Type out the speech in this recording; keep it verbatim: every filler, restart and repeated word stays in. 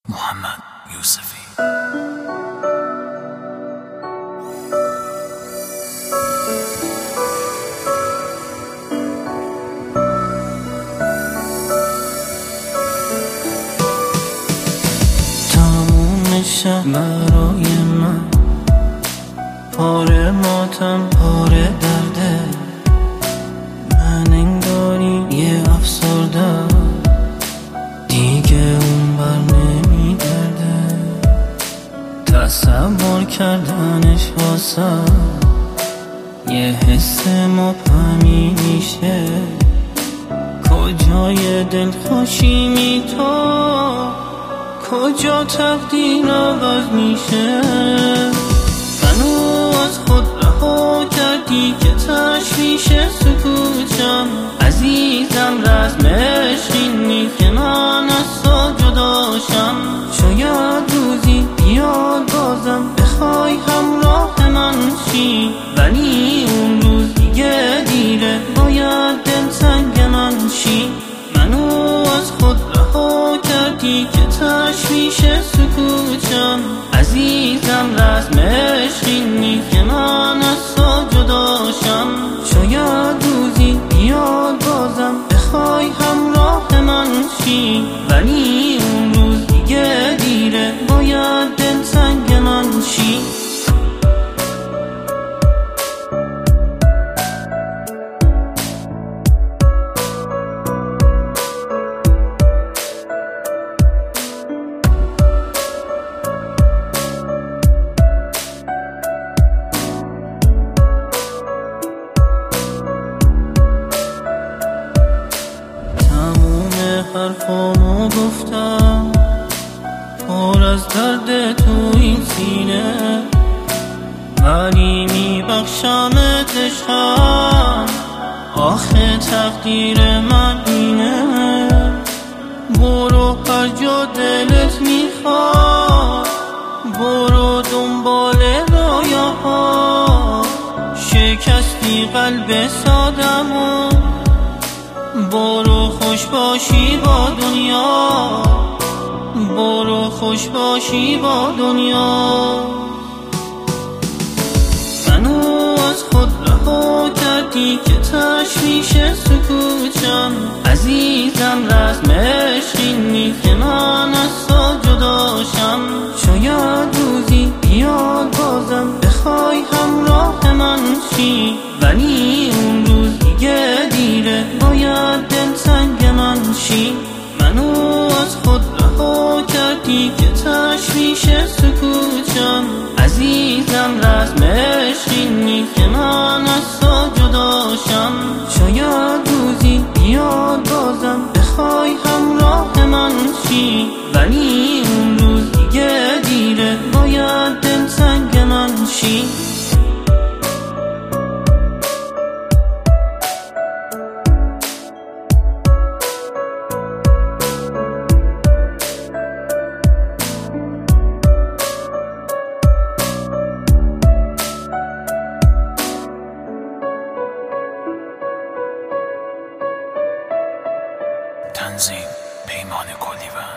محمد یوسفی. تموم شب برای من پاره ماتم، پاره درده. من انگاری یه افسردم، دیگه اون بر نمیگرده. تصور کردنش واسم یه حس مبهمی میشه. کجای دلخوشی می تو، کجا تقدیر عوض میشه. منو از خود رها کردی که تشویش سکوتم. عزیزم رسم عشقی نیست که من از تو جداشم. شاید روزی بیاد بازم بخوای همراه من شی، ولی اون روز دیگه دیره، باید دلتنگ من شی. منو از خود رها کردی که تشویش سکوتم. عزیزم رسم عشقی نیست که من از تو جداشم. شاید روزی بیاد بازم بخوای همراه من شی، ولی اون روز دیگه دیره، باید دلتنگ من شی. حرفامو گفتم پر از درد تو این سینه، ولی میبخشمت عشقم. آخه تقدیر من اینه. برو هر جا دلت میخواد، برو دنبال رویاها. شکستی قلب سادمو، برو خوش باشی با دنیا. برو خوش باشی با دنیا. منو از خود رها کردی که تشویش سکوتم. عزیزم رسم عشقی نیست که من از تو جداشم. شاید روزی بیاد بازم بخوای همراه من شی، ولی اون روز دیگه دیره، باید دلتنگ من شی. منو از خود رها کردی که تشویش سکوتم. عزیزم رسم عشقی نیست که من از تو جداشم. شاید روزی بیاد بازم بخوای همراه من شی، ولی اون روز دیگه دیره، باید دلتنگ من شی. تنظیم پیمان کلیوان.